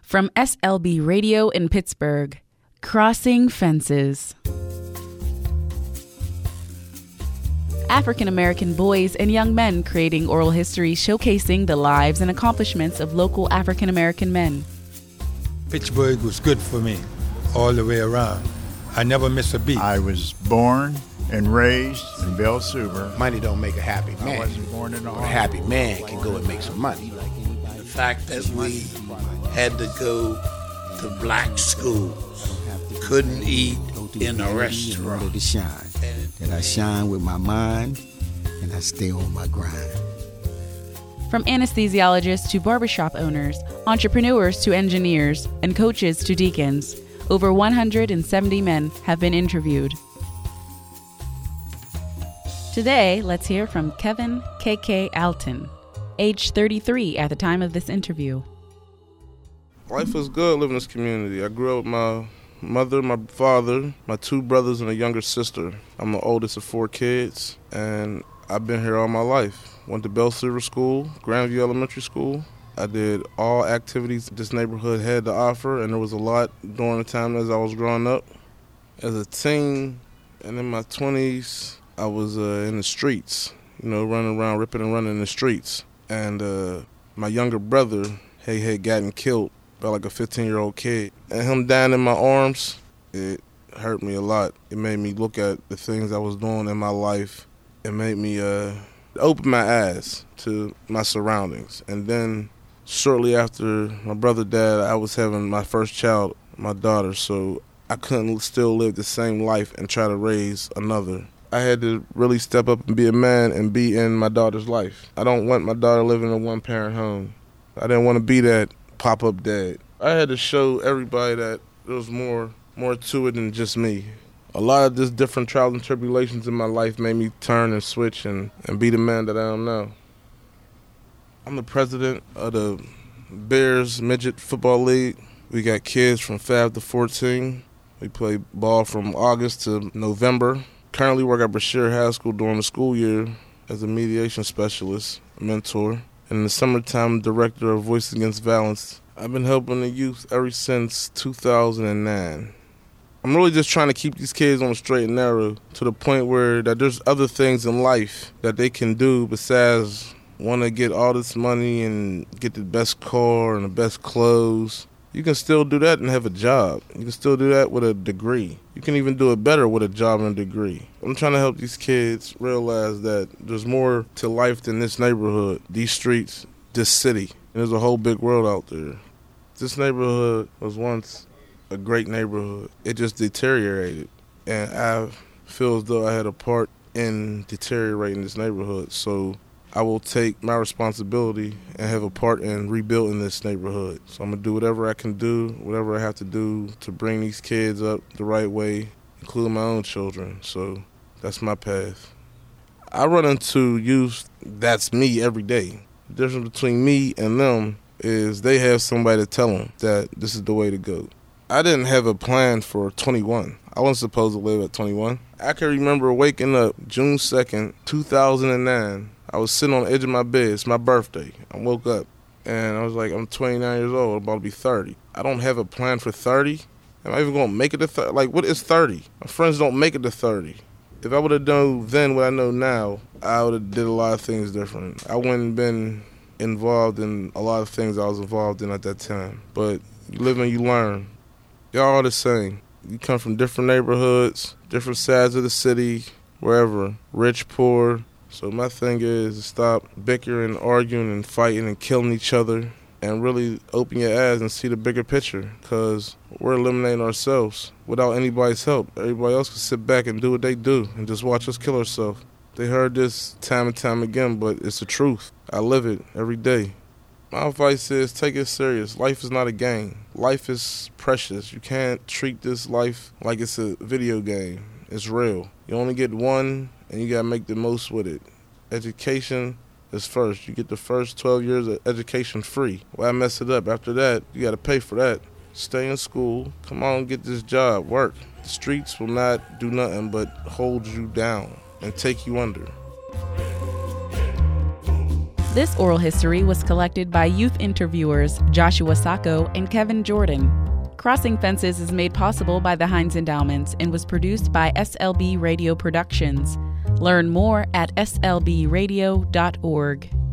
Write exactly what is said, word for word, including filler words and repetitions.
From S L B Radio in Pittsburgh, Crossing Fences. African American boys and young men creating oral history showcasing the lives and accomplishments of local African American men. Pittsburgh was good for me all the way around. I never missed a beat. I was born and raised in Belle Suber. Money don't make a happy man. I wasn't born in a A happy man can go and make some money. The fact that we had to go to black schools, couldn't eat in a restaurant. To shine. That I shine with my mind and I stay on my grind. From anesthesiologists to barbershop owners, entrepreneurs to engineers, and coaches to deacons, over one hundred seventy men have been interviewed. Today, let's hear from Kevin K K Alton, age thirty-three at the time of this interview. Life was good living in this community. I grew up with my mother, my father, my two brothers, and a younger sister. I'm the oldest of four kids, and I've been here all my life. Went to Belle Suber School, Grandview Elementary School. I did all activities this neighborhood had to offer, and there was a lot during the time as I was growing up. As a teen and in my twenties, I was uh, in the streets, you know, running around, ripping and running in the streets. And uh, my younger brother, he had gotten killed by like a fifteen-year-old kid. And him dying in my arms, it hurt me a lot. It made me look at the things I was doing in my life. It made me uh, open my eyes to my surroundings. And then shortly after my brother died, I was having my first child, my daughter, so I couldn't still live the same life and try to raise another. I had to really step up and be a man and be in my daughter's life. I don't want my daughter living in a one-parent home. I didn't want to be that pop-up dad. I had to show everybody that there was more more to it than just me. A lot of this different trials and tribulations in my life made me turn and switch and, and be the man that I am now. I'm the president of the Bears Midget Football League. We got kids from five to fourteen. We play ball from August to November. Currently work at Brashear High School during the school year as a mediation specialist, a mentor. And in the summertime, director of Voice Against Violence. I've been helping the youth ever since two thousand nine. I'm really just trying to keep these kids on the straight and narrow to the point where that there's other things in life that they can do besides want to get all this money and get the best car and the best clothes. You can still do that and have a job. You can still do that with a degree. You can even do it better with a job and a degree. I'm trying to help these kids realize that there's more to life than this neighborhood, these streets, this city. And there's a whole big world out there. This neighborhood was once a great neighborhood. It just deteriorated. And I feel as though I had a part in deteriorating this neighborhood. So I will take my responsibility and have a part in rebuilding this neighborhood. So I'm going to do whatever I can do, whatever I have to do to bring these kids up the right way, including my own children. So that's my path. I run into youth that's me every day. The difference between me and them is they have somebody to tell them that this is the way to go. I didn't have a plan for twenty-one. I wasn't supposed to live at twenty-one. I can remember waking up June second, two thousand nine. I was sitting on the edge of my bed. It's my birthday. I woke up, and I was like, I'm twenty-nine years old. I'm about to be thirty. I don't have a plan for thirty. Am I even going to make it to thirty? Like, what is thirty? My friends don't make it to thirty. If I would have known then what I know now, I would have did a lot of things different. I wouldn't have been involved in a lot of things I was involved in at that time. But you live and you learn. Y'all are the same. You come from different neighborhoods, different sides of the city, wherever, rich, poor. So my thing is to stop bickering, arguing, and fighting and killing each other and really open your eyes and see the bigger picture, because we're eliminating ourselves without anybody's help. Everybody else can sit back and do what they do and just watch us kill ourselves. They heard this time and time again, but it's the truth. I live it every day. My advice is take it serious. Life is not a game. Life is precious. You can't treat this life like it's a video game. It's real. You only get one, and you got to make the most with it. Education is first. You get the first twelve years of education free. Why mess it up? After that, you got to pay for that. Stay in school. Come on, get this job. Work. The streets will not do nothing but hold you down and take you under. This oral history was collected by youth interviewers Joshua Sacco and Kevin Jordan. Crossing Fences is made possible by the Heinz Endowments and was produced by S L B Radio Productions. Learn more at s l b radio dot org.